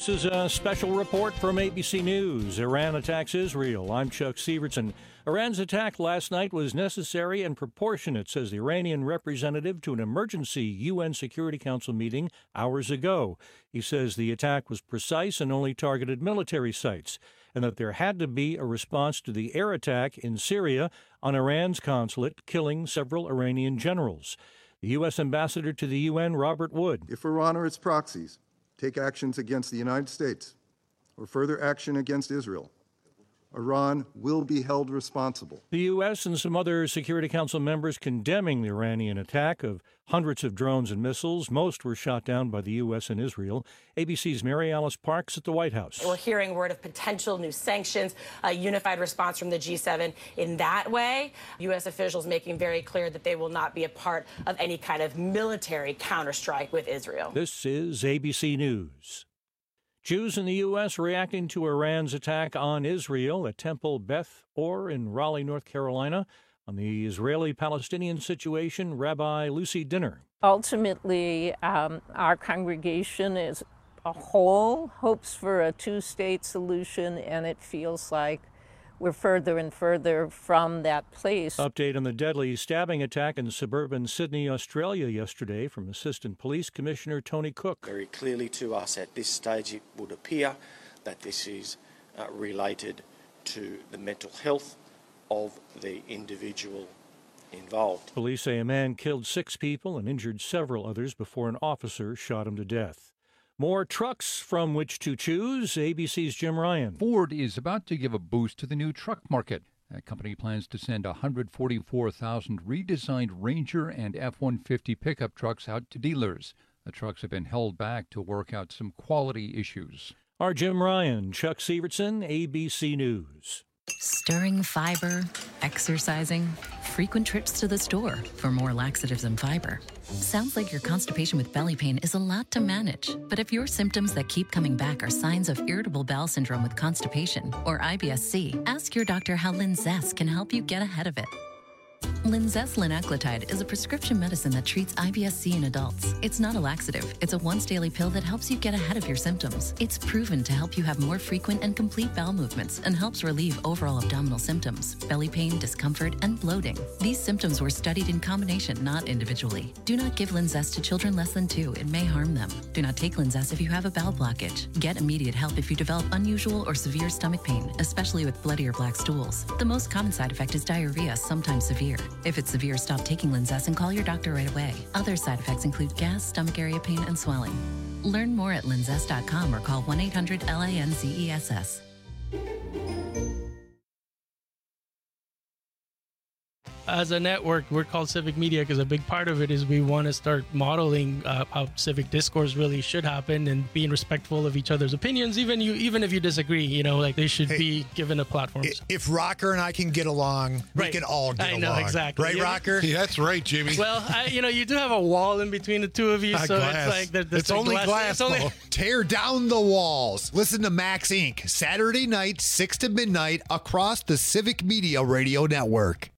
This is a special report from ABC News. Iran attacks Israel. I'm Chuck Sievertson. Iran's attack last night was necessary and proportionate, says the Iranian representative to an emergency UN Security Council meeting hours ago. He says the attack was precise and only targeted military sites, and that there had to be a response to the air attack in Syria on Iran's consulate, killing several Iranian generals. The U.S. ambassador to the UN, Robert Wood. If Iran or its proxies take actions against the United States or further action against Israel, Iran will be held responsible. The U.S. and some other Security Council members condemning the Iranian attack of hundreds of drones and missiles. Most were shot down by the U.S. and Israel. ABC's Mary Alice Parks at the White House. We're hearing word of potential new sanctions, a unified response from the G7 in that way. U.S. officials making very clear that they will not be a part of any kind of military counterstrike with Israel. This is ABC News. Jews in the U.S. reacting to Iran's attack on Israel at Temple Beth Or in Raleigh, North Carolina. On the Israeli-Palestinian situation, Rabbi Lucy Dinner. Ultimately, our congregation as a whole hopes for a two-state solution, and it feels like we're further and further from that place. Update on the deadly stabbing attack in suburban Sydney, Australia yesterday from Assistant Police Commissioner Tony Cook. Very clearly to us at this stage it would appear that this is related to the mental health of the individual involved. Police say a man killed 6 people and injured several others before an officer shot him to death. More trucks from which to choose. ABC's Jim Ryan. Ford is about to give a boost to the new truck market. That company plans to send 144,000 redesigned Ranger and F-150 pickup trucks out to dealers. The trucks have been held back to work out some quality issues. Our Jim Ryan, Chuck Sievertson, ABC News. Stirring fiber, exercising, frequent trips to the store for more laxatives and fiber. Sounds like your constipation with belly pain is a lot to manage. But if your symptoms that keep coming back are signs of irritable bowel syndrome with constipation or IBS-C, ask your doctor how Linzess can help you get ahead of it. Linzess linaclotide is a prescription medicine that treats IBS-C in adults. It's not a laxative. It's a once-daily pill that helps you get ahead of your symptoms. It's proven to help you have more frequent and complete bowel movements and helps relieve overall abdominal symptoms, belly pain, discomfort, and bloating. These symptoms were studied in combination, not individually. Do not give Linzess to children less than 2. It may harm them. Do not take Linzess if you have a bowel blockage. Get immediate help if you develop unusual or severe stomach pain, especially with bloody or black stools. The most common side effect is diarrhea, sometimes severe. If it's severe, stop taking Linzess and call your doctor right away. Other side effects include gas, stomach area pain, and swelling. Learn more at linzess.com or call 1-800-LINZESS. As a network, we're called Civic Media because a big part of it is we want to start modeling how civic discourse really should happen and being respectful of each other's opinions, even if you disagree. They should be given a platform. If Rocker and I can get along, we can all get along. I know, exactly. Right, Rocker? Yeah, that's right, Jimmy. Well, you do have a wall in between the two of you, so glass. it's like it's only glass. Tear down the walls. Listen to Max Inc. Saturday night, 6 to midnight, across the Civic Media Radio Network.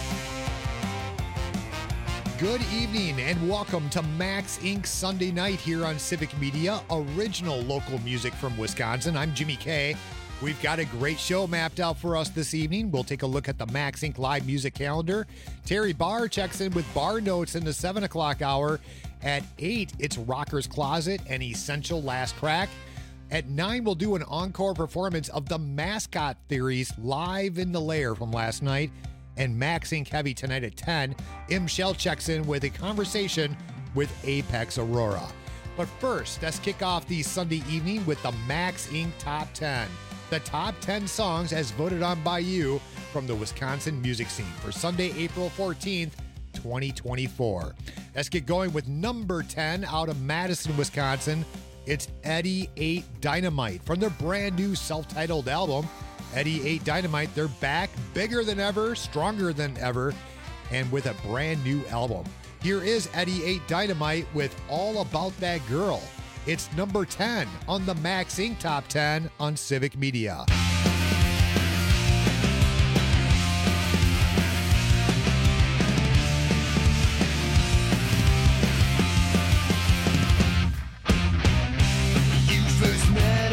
Good evening and welcome to Max Inc. Sunday night here on Civic Media, original local music from Wisconsin. I'm Jimmy K. We've got a great show mapped out for us this evening. We'll take a look at the Max Inc. live music calendar. Terry Barr checks in with bar notes in the 7 o'clock hour. At 8, it's Rocker's Closet and Essential Last Crack. At 9, we'll do an encore performance of the Mascot Theories live in the lair from last night. And Max Inc. Heavy tonight at 10. M. Shell checks in with a conversation with Apex Aurora. But first, let's kick off the Sunday evening with the Max Inc. Top 10. The top 10 songs as voted on by you from the Wisconsin music scene for Sunday, April 14th, 2024. Let's get going with number 10 out of Madison, Wisconsin. It's Eddie 8 Dynamite from their brand new self-titled album. Eddie 8 Dynamite, they're back, bigger than ever, stronger than ever, and with a brand new album. Here is Eddie 8 Dynamite with All About That Girl. It's number 10 on the Max Inc. Top 10 on Civic Media. You first met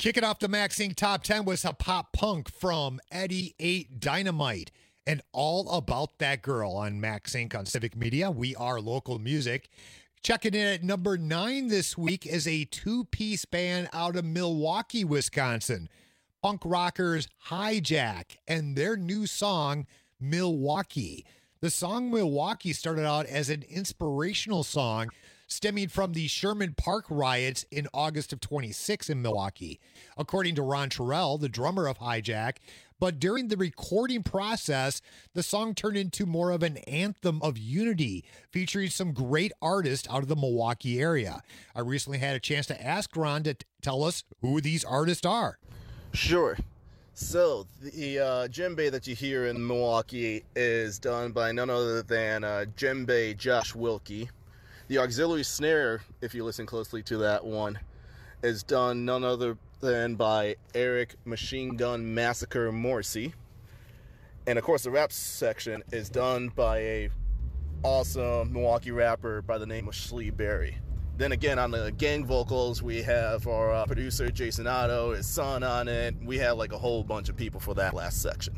Kicking off the Max Inc. Top 10 was a pop punk from Eddie 8 Dynamite and All About That Girl on Max Inc. on Civic Media. We are local music. Checking in at number 9 this week is a two-piece band out of Milwaukee, Wisconsin. Punk rockers Hijack and their new song, Milwaukee. The song Milwaukee started out as an inspirational song stemming from the Sherman Park riots in August of 26 in Milwaukee, according to Ron Terrell, the drummer of Hijack. But during the recording process, the song turned into more of an anthem of unity, featuring some great artists out of the Milwaukee area. I recently had a chance to ask Ron to tell us who these artists are. Sure. So, the djembe that you hear in Milwaukee is done by none other than djembe Josh Wilkie. The auxiliary snare, if you listen closely to that one, is done none other than by Eric Machine Gun Massacre Morrissey. And of course the rap section is done by a awesome Milwaukee rapper by the name of Schlee Berry. Then again, on the gang vocals, we have our producer Jason Otto, his son on it. We have like a whole bunch of people for that last section.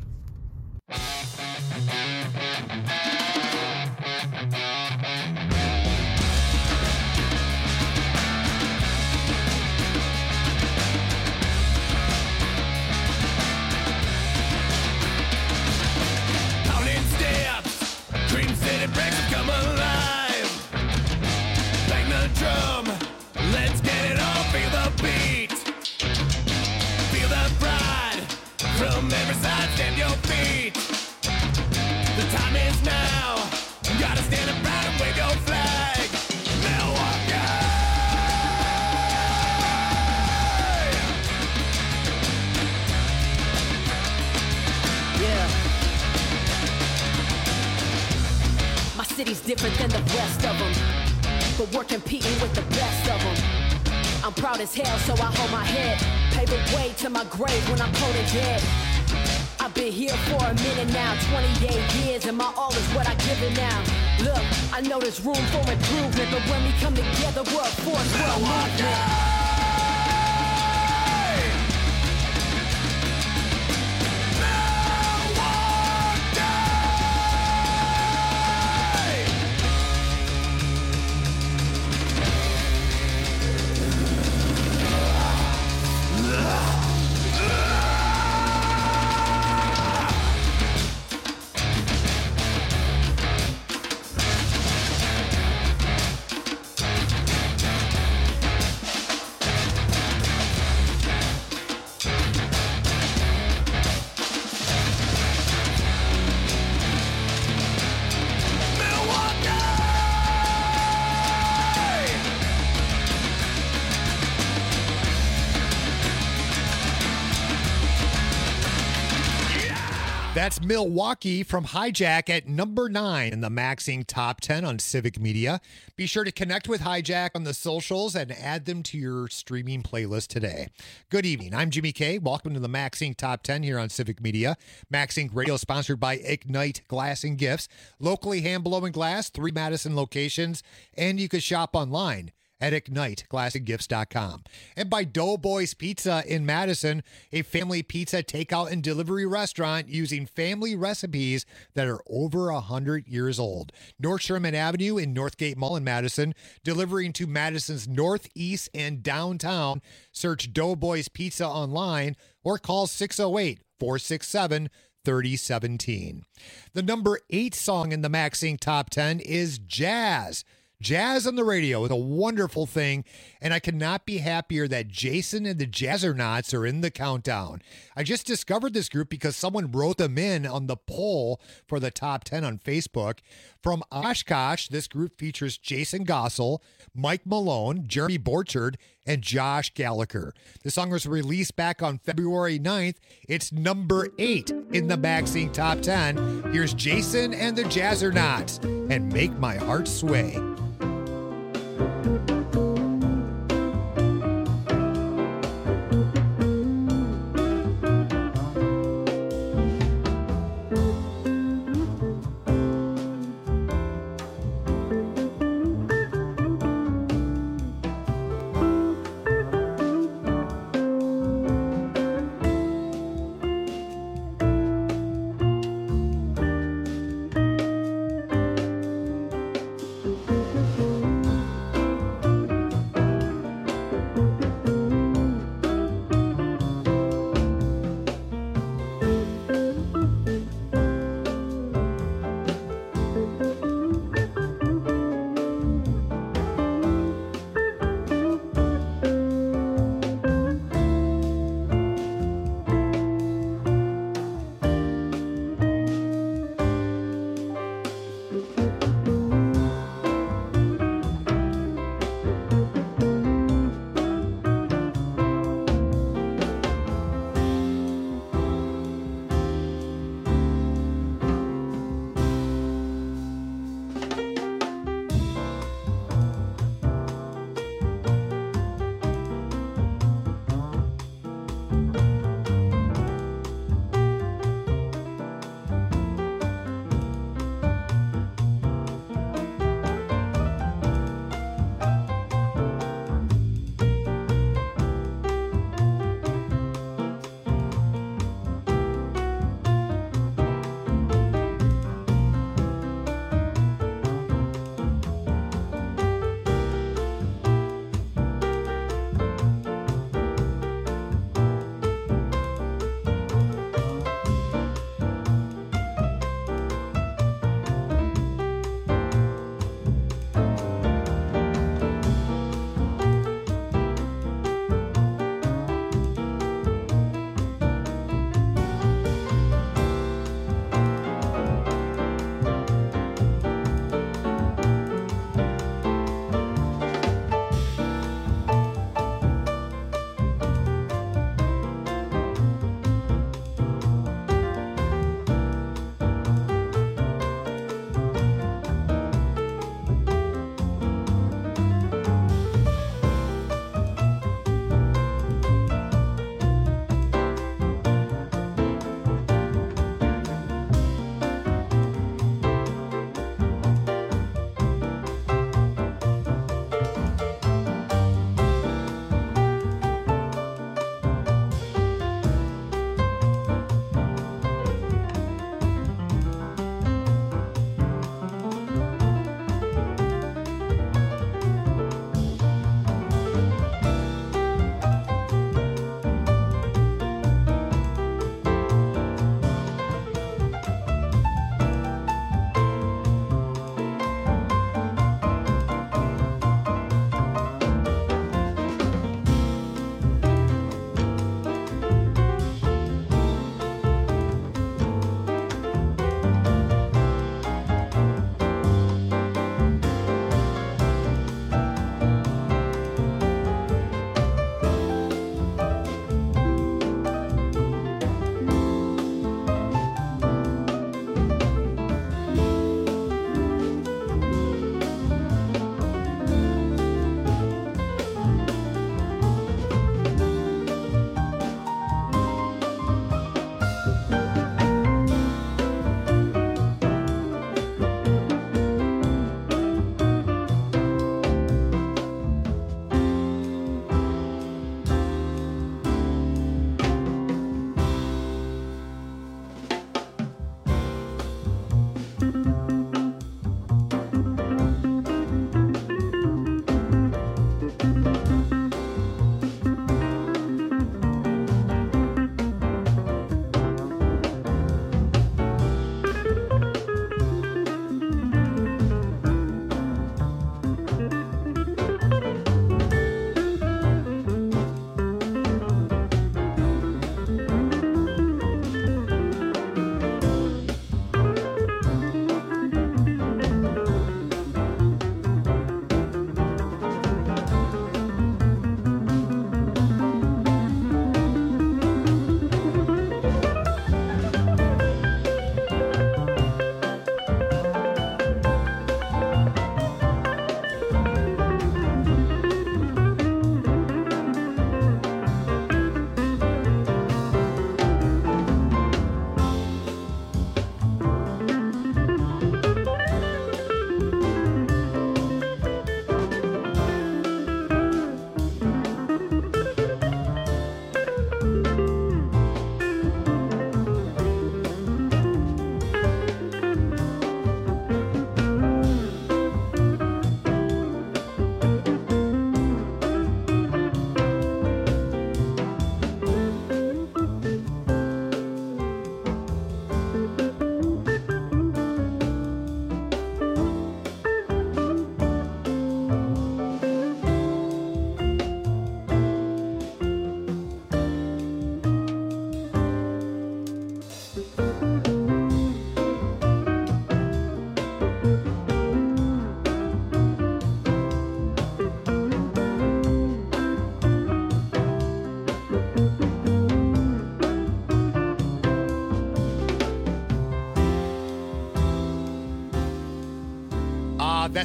Breaks come alive. Bang the drum. Let's get it on. Feel the beat. Feel the pride. From every side, stand your feet. The time is now. You gotta stand up proud and wave your flag. Milwaukee. Yeah. My city's different than the rest of them, but we're competing with the best of them. I'm proud as hell, so I hold my head. Pave the way to my grave when I'm cold and dead. I've been here for a minute now, 28 years, and my all is what I give it now. Look, I know there's room for improvement, but when we come together, we're a force, we're a movement. That's Milwaukee from Hijack at number 9 in the Max Inc. Top 10 on Civic Media. Be sure to connect with Hijack on the socials and add them to your streaming playlist today. Good evening. I'm Jimmy K. Welcome to the Max Inc. Top 10 here on Civic Media. Max Inc. Radio sponsored by Ignite Glass and Gifts. Locally hand-blowing glass, 3 Madison locations, and you can shop online at IgniteGlassandGifts.com. And by Doughboys Pizza in Madison, a family pizza takeout and delivery restaurant using family recipes that are over 100 years old. North Sherman Avenue in Northgate Mall in Madison, delivering to Madison's northeast and downtown. Search Doughboys Pizza online or call 608-467-3017. The number 8 song in the Max Inc. Top 10 is Jazz. Jazz on the radio is a wonderful thing, and I could not be happier that Jason and the Jazzernauts are in the countdown. I just discovered this group because someone wrote them in on the poll for the top 10 on Facebook. From Oshkosh, this group features Jason Gossel, Mike Malone, Jeremy Borchard, and Josh Gallagher. The song was released back on February 9th. It's number 8 in the Max Inc. Top 10. Here's Jason and the Jazzernauts and Make My Heart Sway.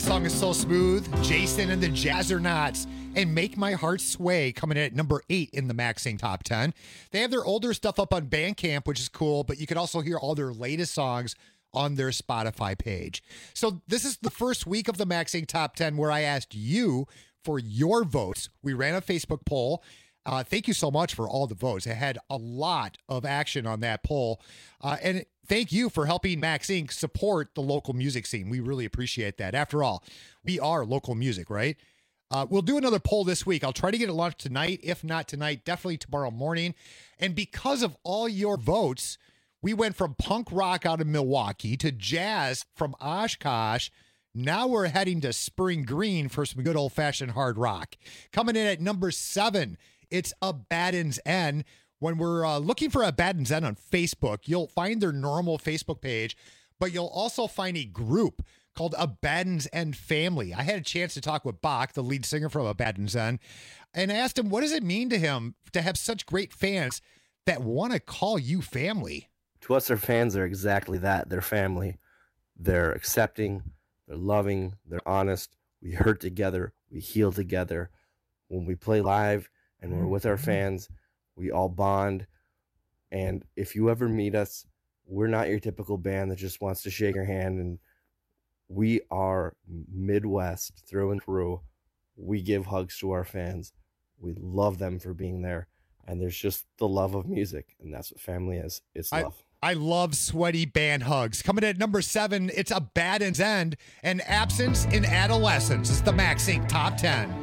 That song is so smooth. Jason and the Jazzernauts and Make My Heart Sway coming in at number 8 in the MaxSing Top 10. They have their older stuff up on Bandcamp, which is cool, but you can also hear all their latest songs on their Spotify page. So this is the first week of the MaxSing Top 10 where I asked you for your votes. We ran a Facebook poll. Thank you so much for all the votes. It had a lot of action on that poll. And thank you for helping Max Inc. support the local music scene. We really appreciate that. After all, we are local music, right? We'll do another poll this week. I'll try to get it launched tonight. If not tonight, definitely tomorrow morning. And because of all your votes, we went from punk rock out of Milwaukee to jazz from Oshkosh. Now we're heading to Spring Green for some good old-fashioned hard rock. Coming in at number 7, it's Abaddon's End. When we're looking for Abaddon's End on Facebook, you'll find their normal Facebook page, but you'll also find a group called Abaddon's End Family. I had a chance to talk with Bach, the lead singer from Abaddon's End, and I asked him, what does it mean to him to have such great fans that want to call you family? To us, our fans are exactly that. They're family. They're accepting, they're loving, they're honest. We hurt together, we heal together. When we play live and we're with our fans, we all bond. And if you ever meet us, we're not your typical band that just wants to shake your hand. And we are Midwest through and through. We give hugs to our fans. We love them for being there. And there's just the love of music. And that's what family is. It's love. I love sweaty band hugs. Coming at number 7, it's Abaddon's End and Absence in Adolescence. It's the MaxSing Top 10.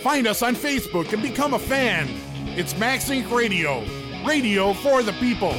Find us on Facebook and become a fan. It's Max Inc. Radio. Radio for the people.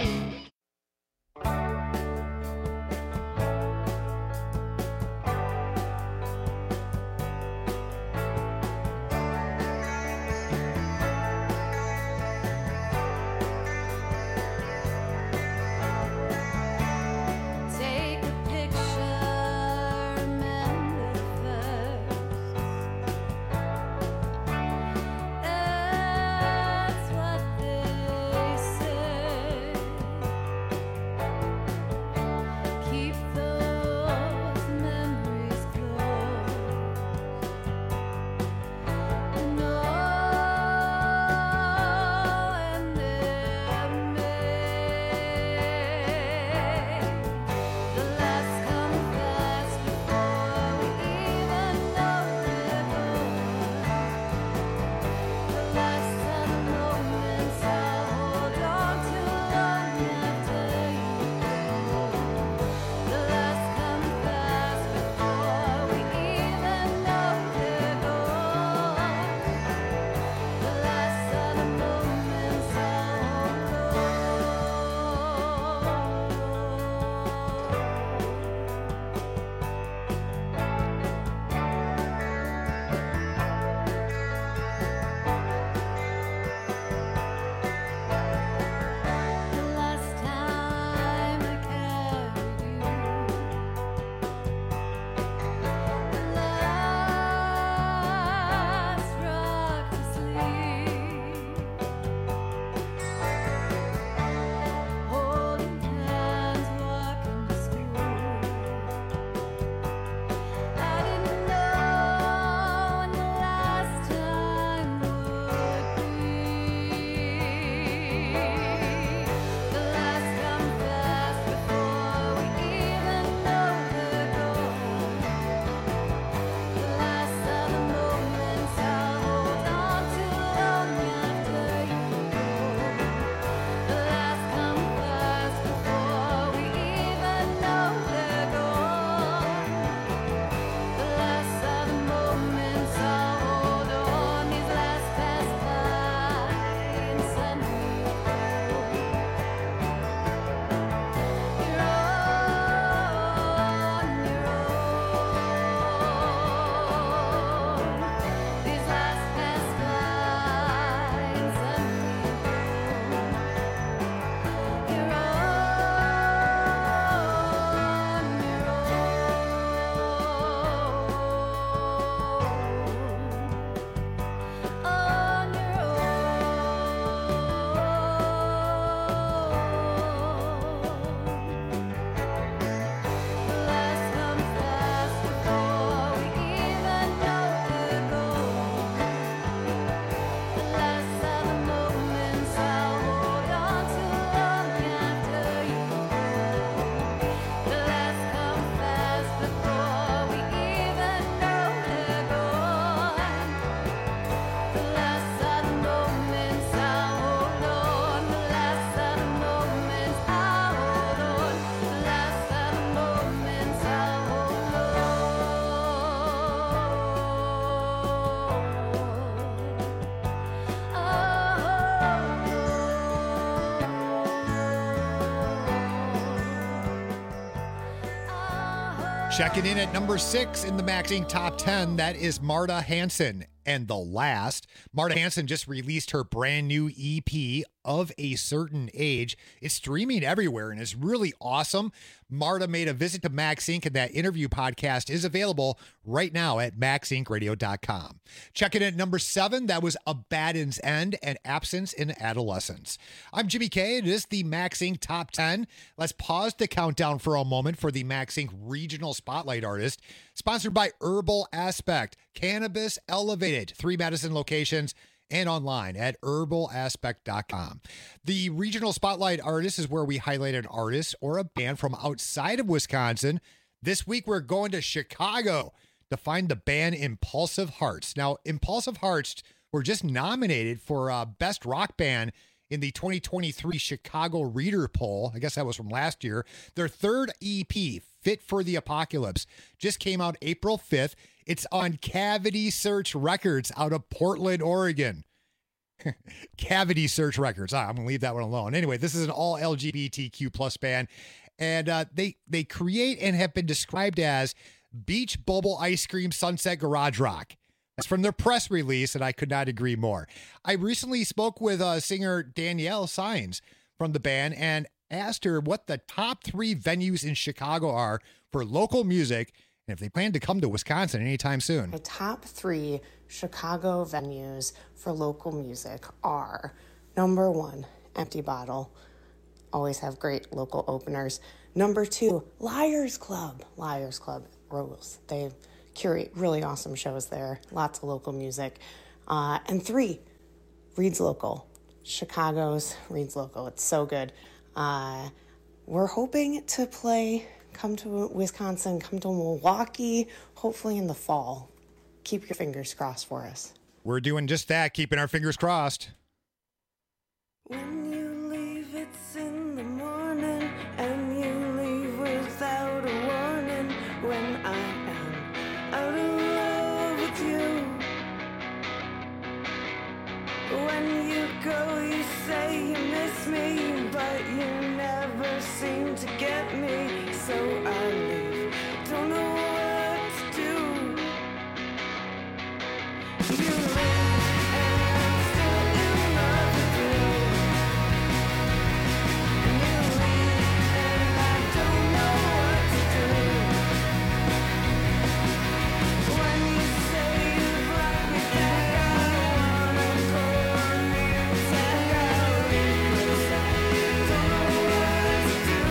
Checking in at number 6 in the Max Inc. Top 10, that is Marta Hanson and The Last. Marta Hanson just released her brand new EP, Of a Certain Age. It's streaming everywhere and it's really awesome. Marta made a visit to Max Inc. and that interview podcast is available right now at maxincradio.com. Checking in at number 7, that was Abaddon's End and Absence in Adolescence. I'm Jimmy K. It is the Max Inc. Top 10. Let's pause the countdown for a moment for the Max Inc. Regional Spotlight Artist, sponsored by Herbal Aspect, Cannabis Elevated, 3 Madison locations, and online at herbalaspect.com. The Regional Spotlight Artist is where we highlight an artist or a band from outside of Wisconsin. This week, we're going to Chicago to find the band Impulsive Hearts. Now, Impulsive Hearts were just nominated for Best Rock Band in the 2023 Chicago Reader Poll. I guess that was from last year. Their third EP, Fit for the Apocalypse, just came out April 5th. It's on Cavity Search Records out of Portland, Oregon. Cavity Search Records. I'm going to leave that one alone. Anyway, this is an all LGBTQ plus band, and they create and have been described as beach bubble ice cream sunset garage rock. That's from their press release, and I could not agree more. I recently spoke with singer Danielle Saenz from the band and asked her what the top 3 venues in Chicago are for local music, and if they plan to come to Wisconsin anytime soon. The top 3 Chicago venues for local music are, number 1, Empty Bottle. Always have great local openers. Number 2, Liars Club. Liars Club rules. They curate really awesome shows there. Lots of local music. And 3, Reed's Local. Chicago's Reed's Local. It's so good. We're hoping to come to Wisconsin, come to Milwaukee, hopefully in the fall. Keep your fingers crossed for us. We're doing just that, keeping our fingers crossed. When you leave, it's in the morning, and you leave without a warning. When I am out of love with you, when you go, you say you miss me, but you never seem to get me. So I leave, don't know what to do. You leave, and I'm still in love with you. And you leave, and I don't know what to do. When you say you'd like me back, I wanna go on the attack. I'll leave, 'cause I don't know what to do.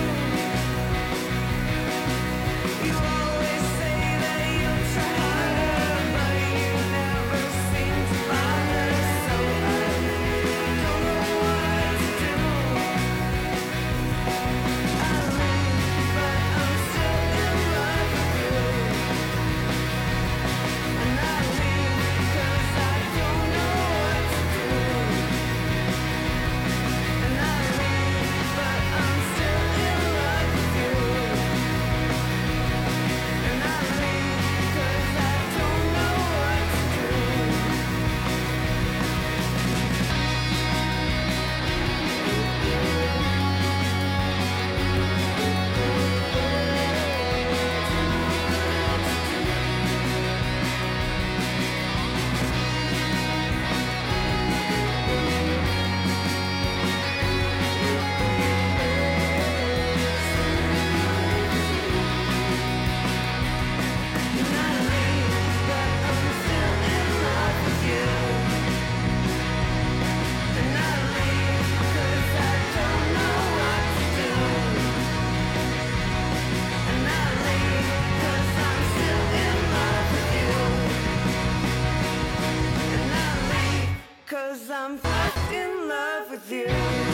You always say that you'll try harder, but you never seem to bother. So I don't know what to do. I leave, but I'm still in love with you. And I leave 'cause I don't know what to do. And I leave, but I'm still in love with you. And I leave 'cause I don't know what to do. And I leave, but I'm still in love with you. And I leave 'cause I don't know what to do. And I leave 'cause I'm still in love with you. And I leave 'cause I'm in love with you.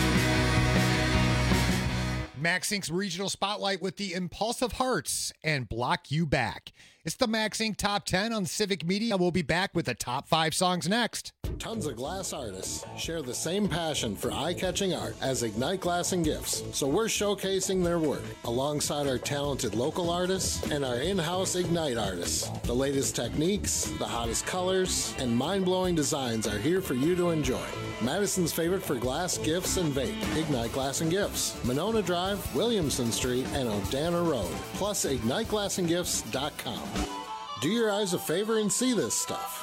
Max Inc.'s regional spotlight with the Impulsive Hearts and Block You Back. It's the Max Inc. Top 10 on Civic Media. We'll be back with the top 5 songs next. Tons of glass artists share the same passion for eye-catching art as Ignite Glass and Gifts, so we're showcasing their work alongside our talented local artists and our in-house Ignite artists. The latest techniques, the hottest colors, and mind-blowing designs are here for you to enjoy. Madison's favorite for glass, gifts, and vape, Ignite Glass and Gifts. Monona Drive, Williamson Street, and Odana Road, plus IgniteGlassandGifts.com. Do your eyes a favor and see this stuff.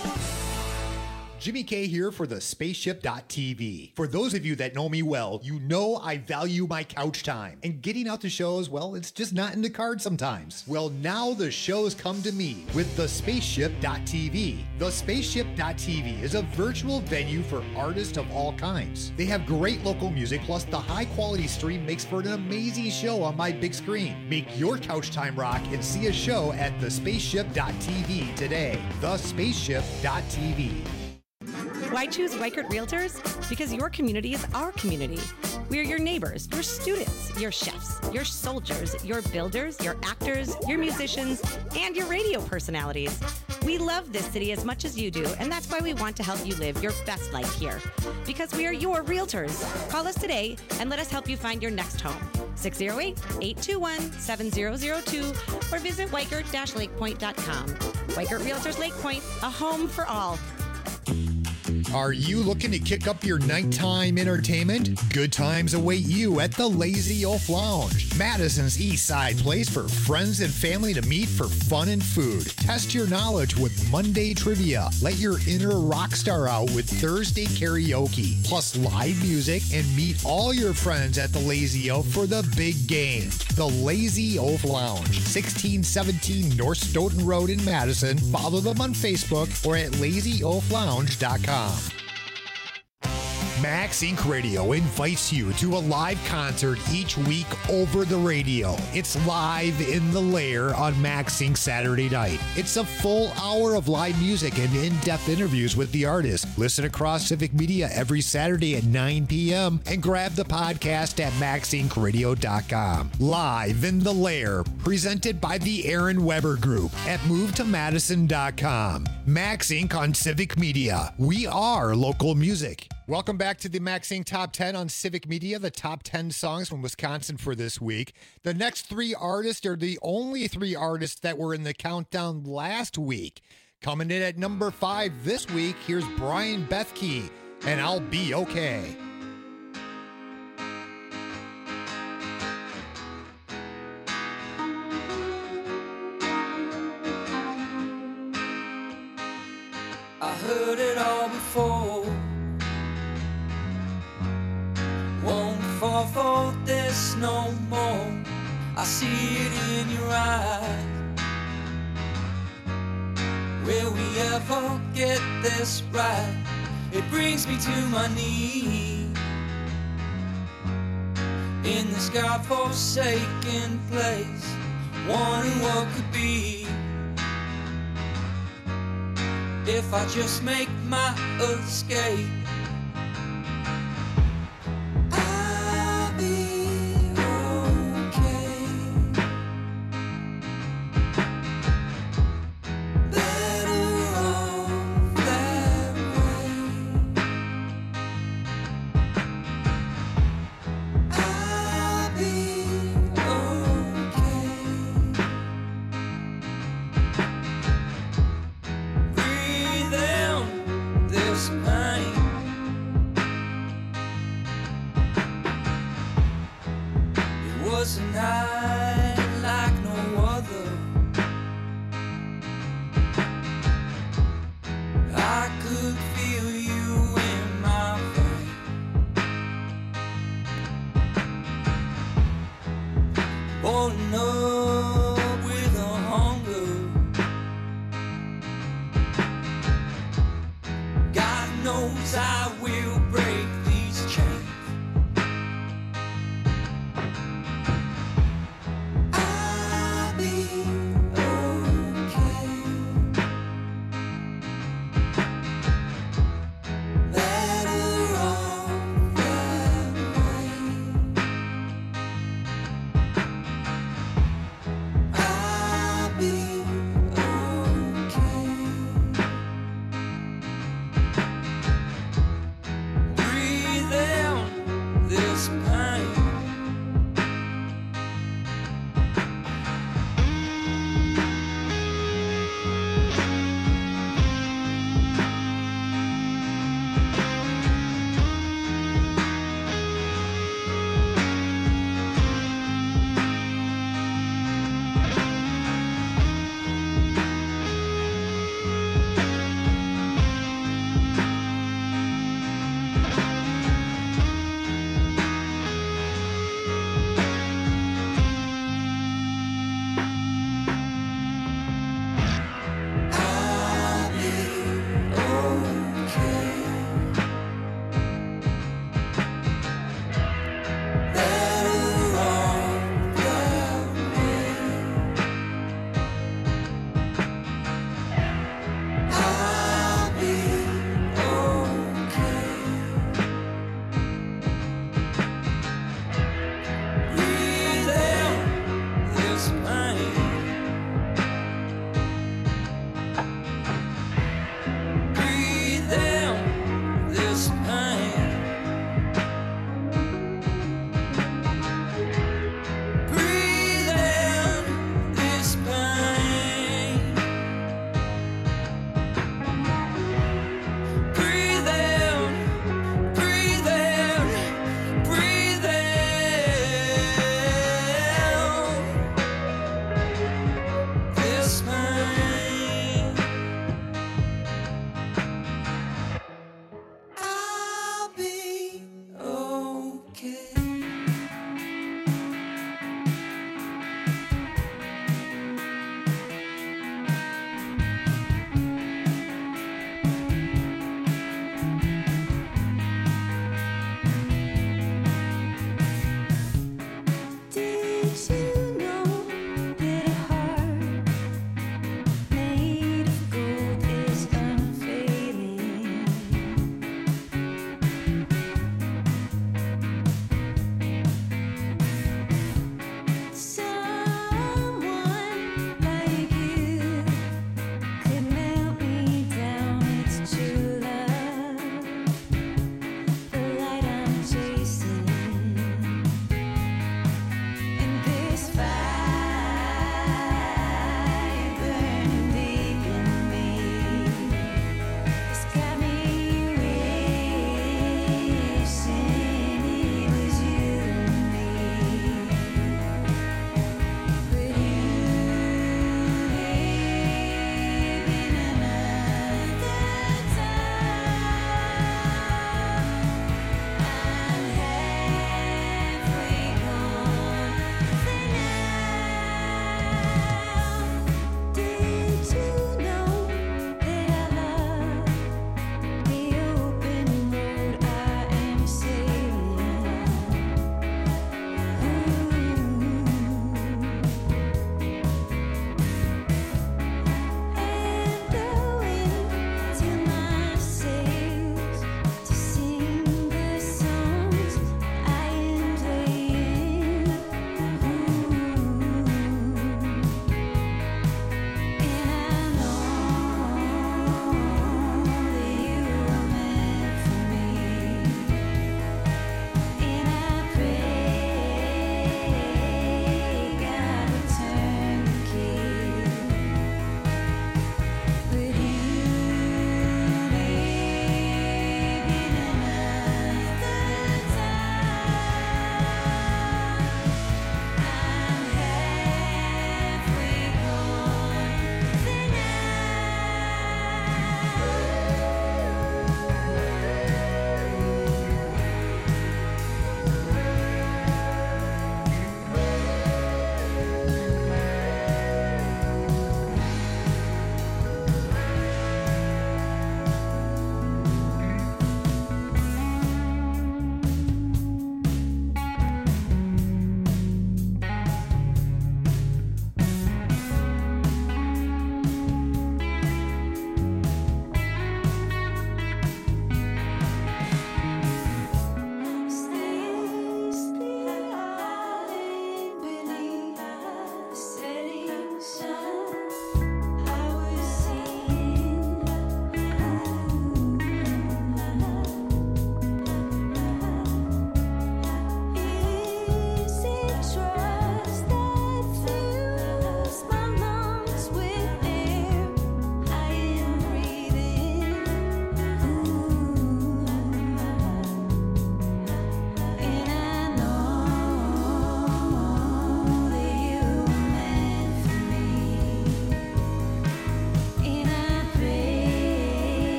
Jimmy K here for the Spaceship.tv. For those of you that know me well, you know I value my couch time. And getting out to shows, well, it's just not in the cards sometimes. Well, now the shows come to me with the Spaceship.tv. The Spaceship.tv is a virtual venue for artists of all kinds. They have great local music, plus the high-quality stream makes for an amazing show on my big screen. Make your couch time rock and see a show at the Spaceship.tv today. The Spaceship.tv. Why choose Weichert Realtors? Because your community is our community. We are your neighbors, your students, your chefs, your soldiers, your builders, your actors, your musicians, and your radio personalities. We love this city as much as you do, and that's why we want to help you live your best life here. Because we are your realtors. Call us today and let us help you find your next home. 608-821-7002 or visit Weichert-lakepoint.com. Weichert Realtors Lake Point, a home for all. Are you looking to kick up your nighttime entertainment? Good times await you at the Lazy Oaf Lounge, Madison's East Side place for friends and family to meet for fun and food. Test your knowledge with Monday trivia. Let your inner rock star out with Thursday karaoke, plus live music, and meet all your friends at the Lazy Oaf for the big game. The Lazy Oaf Lounge, 1617 North Stoughton Road in Madison. Follow them on Facebook or at lazyoaflounge.com. Max Inc. Radio invites you to a live concert each week over the radio. It's Live in the Lair on Max Inc. Saturday night. It's a full hour of live music and in-depth interviews with the artist. Listen across Civic Media every Saturday at 9 p.m. and grab the podcast at maxincradio.com. Live in the Lair, presented by the Aaron Weber Group at movetomadison.com. Max Inc. on Civic Media. We are local music. Welcome back to the Max Inc. Top 10 on Civic Media, the top 10 songs from Wisconsin for this week. The next three artists are the only three artists that were in the countdown last week. Coming in at number 5 this week, here's Brian Bethke, and I'll Be Okay. I heard it all before. Won't fall for this no more. I see it in your eyes. Will we ever get this right? It brings me to my knees in this God-forsaken place, wondering what could be if I just make my escape. Was a night like no other. I could feel you in my veins. Boiling up with a hunger. God knows I will break these chains.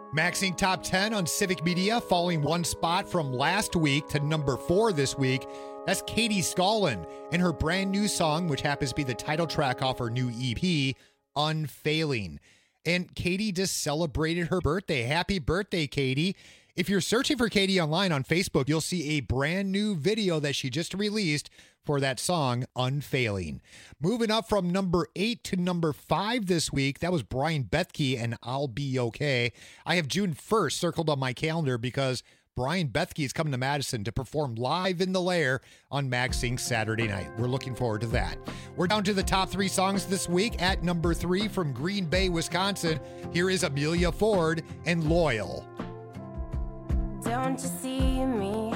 Maxing Top 10 on Civic Media, falling one spot from last week to number 4 this week. That's Katie Scollin and her brand new song, which happens to be the title track off her new EP, Unfailing. And Katie just celebrated her birthday. Happy birthday, Katie. If you're searching for Katie online on Facebook, you'll see a brand new video that she just released for that song, Unfailing. Moving up from number 8 to number 5 this week, that was Brian Bethke and I'll Be Okay. I have June 1st circled on my calendar because Brian Bethke is coming to Madison to perform live in the Lair on Maxing Saturday night. We're looking forward to that. We're down to the top 3 songs this week. At number 3 from Green Bay, Wisconsin, here is Amelia Ford and Loyal. Don't you see me?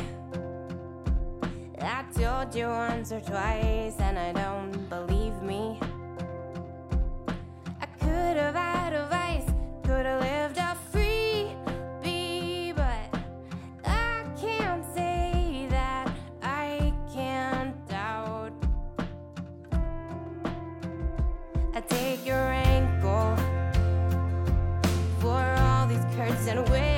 I told you once or twice and I don't believe me. I could have had advice, could have lived a free bee, but I can't say that I can't doubt. I take your ankle for all these curds and ways.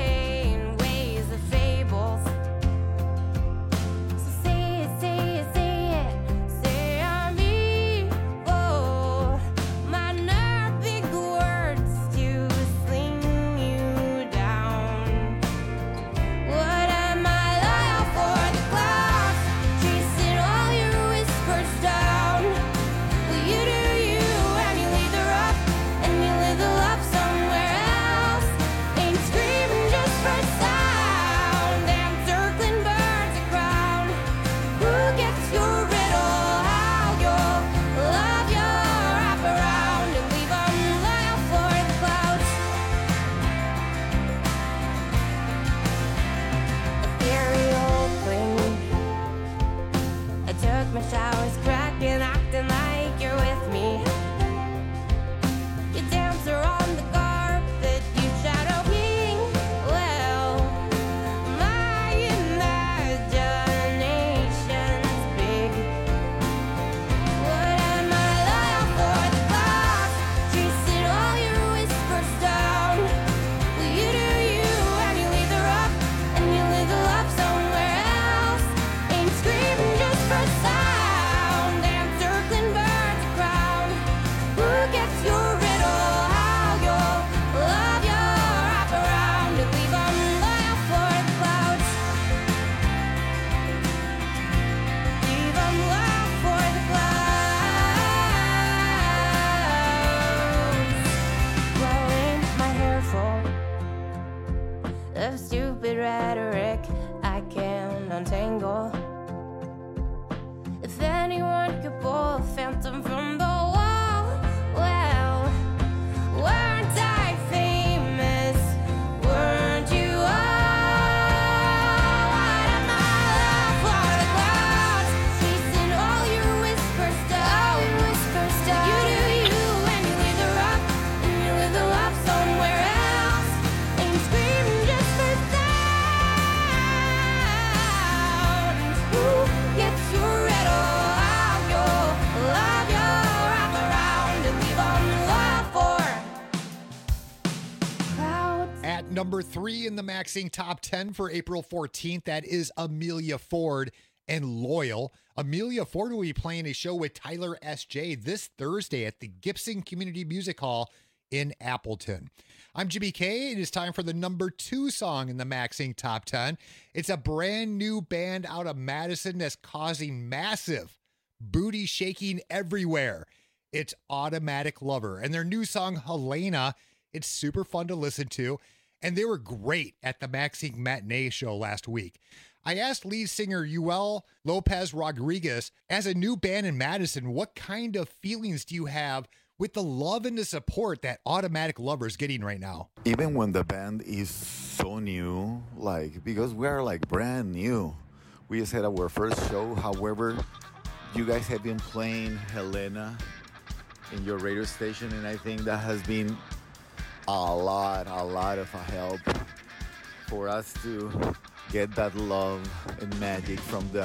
Number 3 in the Maxing Top 10 for April 14th, that is Amelia Ford and Loyal. Amelia Ford will be playing a show with Tyler S.J. this Thursday at the Gibson Community Music Hall in Appleton. I'm Jimmy K. It is time for the number 2 song in the Maxing Top 10. It's a brand new band out of Madison that's causing massive booty shaking everywhere. It's Automatic Lover, and their new song, Helena, it's super fun to listen to. And they were great at the Maxing Matinee show last week. I asked lead singer Yuel Lopez Rodriguez, as a new band in Madison, what kind of feelings do you have with the love and the support that Automatic Lover is getting right now? Even when the band is so new, because we are brand new. We just had our first show. However, you guys have been playing Helena in your radio station, and I think that has been a lot of help for us to get that love and magic from the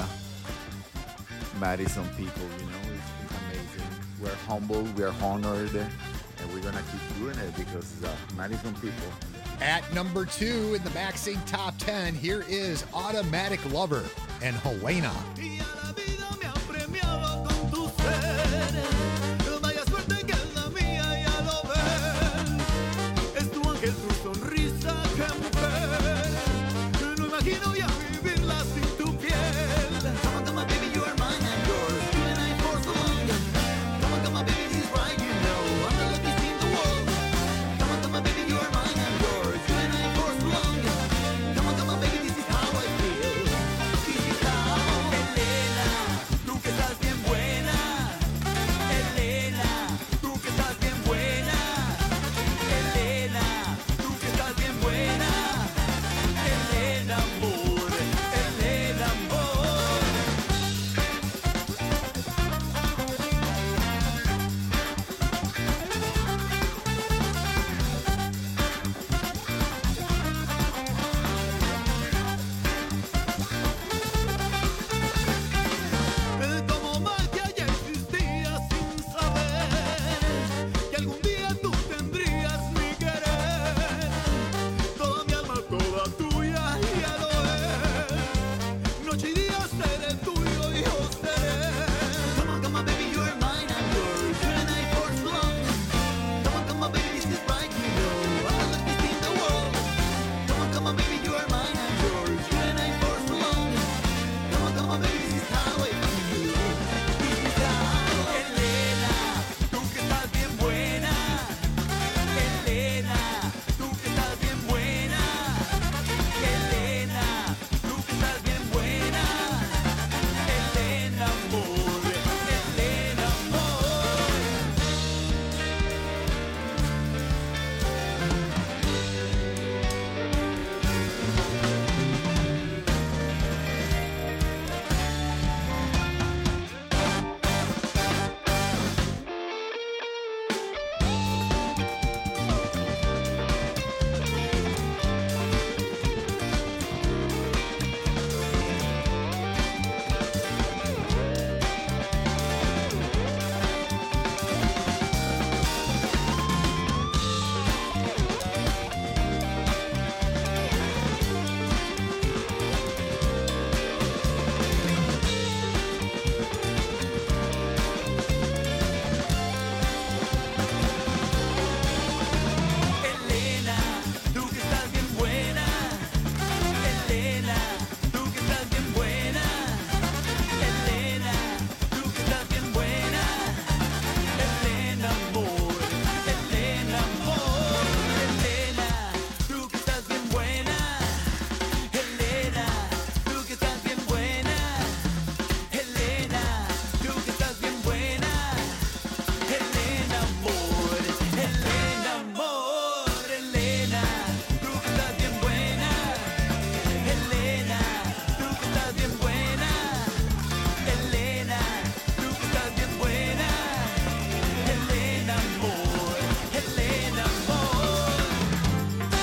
Madison people. It's amazing. We're humble, we're honored, and we're gonna keep doing it because the Madison people At number 2 in the Max Inc. Top 10, here is Automatic Lover and Helena. Vaya suerte que es la mía, ya lo ven. Es tu ángel, tu sonrisa, qué mujer. No imagino ya vivirla sin tu piel. Come on, come on, baby, you are mine and yours. You and I for so long. Come on, baby, he's right, you know. I'm the luckiest in the world. Come on, baby, you are mine and yours. You and I for so long. Come on, baby, this is how I feel. This is how. Elena, tú que estás bien buena. Elena, tú que estás bien buena. Elena, tú que estás bien buena. Elena, amor. Elena, amor. Como magia ya existía sin saber que algún día tú tendrías mi querer. Toda mi alma, toda tuya, ya lo es. Noche y día seré tuyo y yo seré. Come on, baby, you are mine and yours. You and I for so long. Come on, baby, this is right, you know. I'm the luckiest in the world. Come on, baby, you are mine and yours. You and I for so long. Come on, baby, this is how I feel. This is how. Elena, tú que estás bien buena. Elena, tú que estás bien buena. Elena, tú que estás bien buena. Elena, amor. Elena, amor. Elena, tú que estás bien buena. Elena, tú que estás bien buena. Elena, tú que estás bien buena. Elena, amor. Elena, amor. Elena, tú que estás bien buena. Elena, tú que estás bien buena. Elena, tú que estás bien buena. Elena, amor. Elena, amor. Elena, tú que estás bien buena. Elena, tú que estás bien buena. Elena, tú que estás bien buena. Elena, amor. Elena, amor.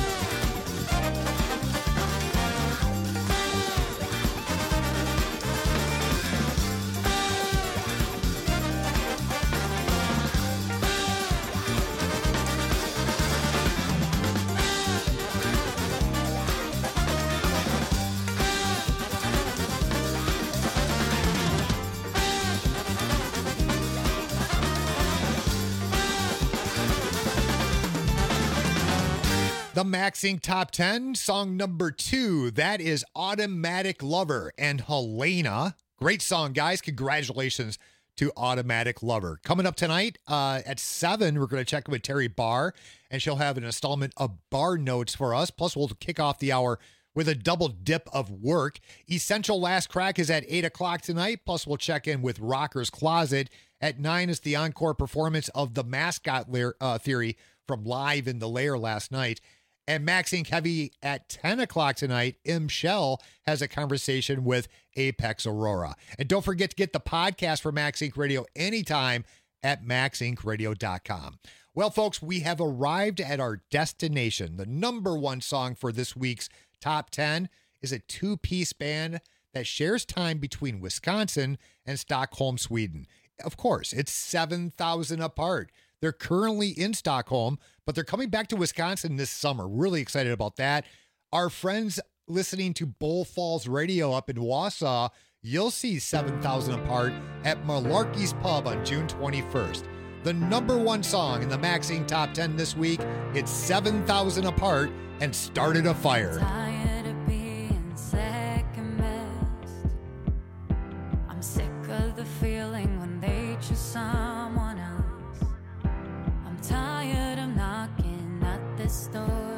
The Max Inc. Top 10, song number 2. That is Automatic Lover and Helena. Great song, guys. Congratulations to Automatic Lover. Coming up tonight at 7, we're going to check in with Terry Barr, and she'll have an installment of Bar Notes for us. Plus, we'll kick off the hour with a double dip of work. Essential Last Crack is at 8 o'clock tonight. Plus, we'll check in with Rocker's Closet. At 9 is the encore performance of The Mascot Theory from Live in the Lair last night. And Max Inc. Heavy at 10 o'clock tonight, M. Shell has a conversation with Apex Aurora. And don't forget to get the podcast for Max Inc. Radio anytime at maxincradio.com. Well, folks, we have arrived at our destination. The number one song for this week's Top 10 is a two-piece band that shares time between Wisconsin and Stockholm, Sweden. Of course, it's 7,000 apart. They're currently in Stockholm, but they're coming back to Wisconsin this summer. Really excited about that. Our friends listening to Bull Falls Radio up in Wausau, you'll see 7,000 Apart at Malarkey's Pub on June 21st. The number one song in the Max Inc. Top 10 this week, it's 7,000 Apart and Started a Fire. Tired of being second best. I'm sick of the feeling when they choose someone else. I'm tired of knocking at this door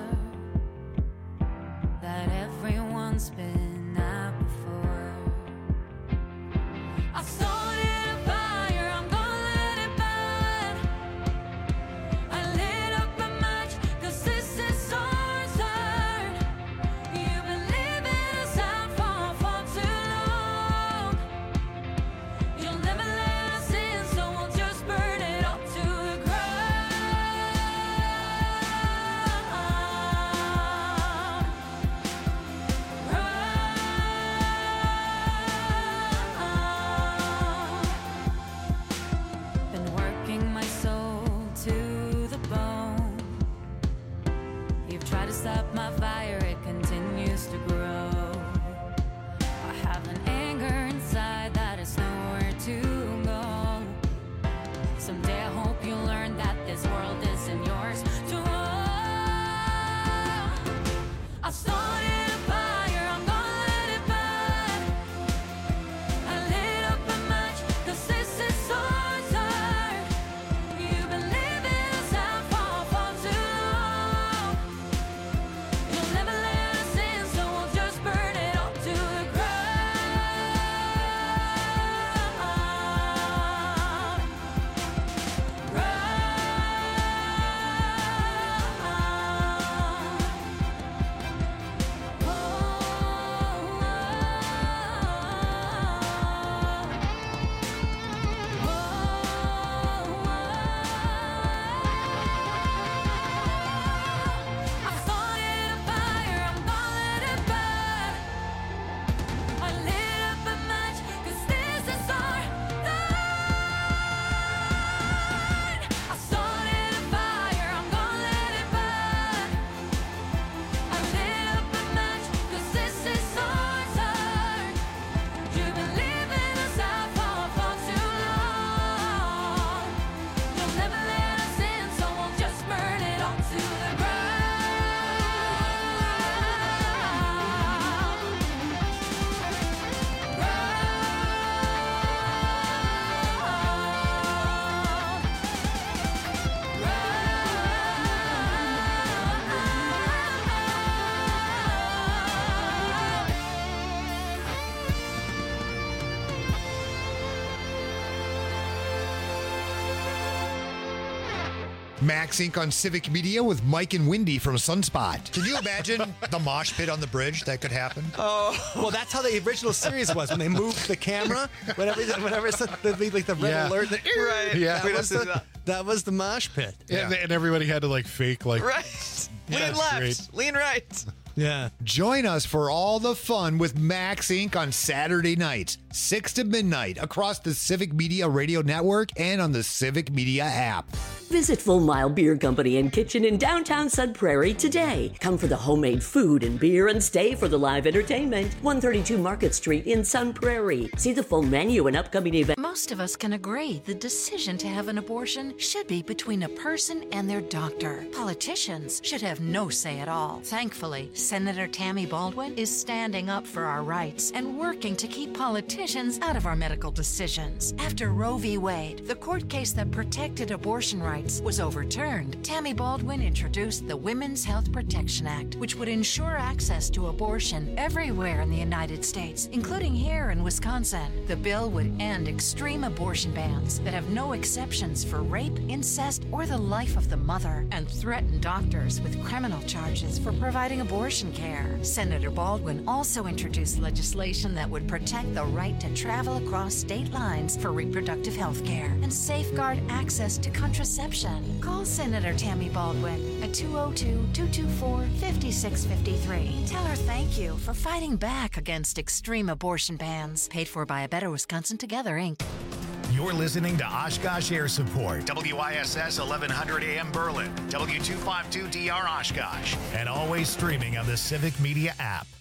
that everyone's been at before. I started a fire, I'm gonna let it burn. I lit up a match, 'cause this is our turn. You've been living us out for too long. You'll never let us in, so we'll just burn it up to the ground. Been working my soul to the bone. You've tried to stop my fire, it continues to grow. I have an anger inside that is nowhere to go. Someday I hope you learn that this world isn't yours to own. I started a fire, I'm gonna let it burn. I lit up a match, 'cause this is our turn. You've been living us out for too long. You'll never let us in, so we'll just burn it up to the ground. I started a fire, I'm gonna let it burn. I lit up a match, 'cause this is our turn. I started a fire, I'm gonna let it burn. I lit up a match, 'cause this is our turn. You've been living us out for too long. You'll never let us in, so we'll just burn it all to the ground. Max Inc. on Civic Media with Mike and Wendy from Sunspot. Can you imagine the mosh pit on the bridge that could happen? Oh, well, that's how the original series was when they moved the camera. Whenever it's like the red alert, Right. Yeah. that was the mosh pit. Yeah. And everybody had to like fake like Right. Lean That's left, great. lean right. Yeah. Join us for all the fun with Max Inc. on Saturday nights, 6 to midnight, across the Civic Media Radio Network and on the Civic Media app. Visit Full Mile Beer Company and Kitchen in downtown Sun Prairie today. Come for the homemade food and beer and stay for the live entertainment. 132 Market Street in Sun Prairie. See the full menu and upcoming events. Most of us can agree the decision to have an abortion should be between a person and their doctor. Politicians should have no say at all. Thankfully, Senator Tammy Baldwin is standing up for our rights and working to keep politicians out of our medical decisions. After Roe v. Wade, the court case that protected abortion rights was overturned, Tammy Baldwin introduced the Women's Health Protection Act, which would ensure access to abortion everywhere in the United States, including here in Wisconsin. The bill would end extreme abortion bans that have no exceptions for rape, incest, or the life of the mother, and threaten doctors with criminal charges for providing abortion care. Senator Baldwin also introduced legislation that would protect the right to travel across state lines for reproductive health care and safeguard access to contraception. Call Senator Tammy Baldwin at 202-224-5653. Tell her thank you for fighting back against extreme abortion bans. Paid for by A Better Wisconsin Together, Inc. You're listening to Oshkosh Air Support, WISS 1100 AM Berlin, W252DR Oshkosh, and always streaming on the Civic Media app.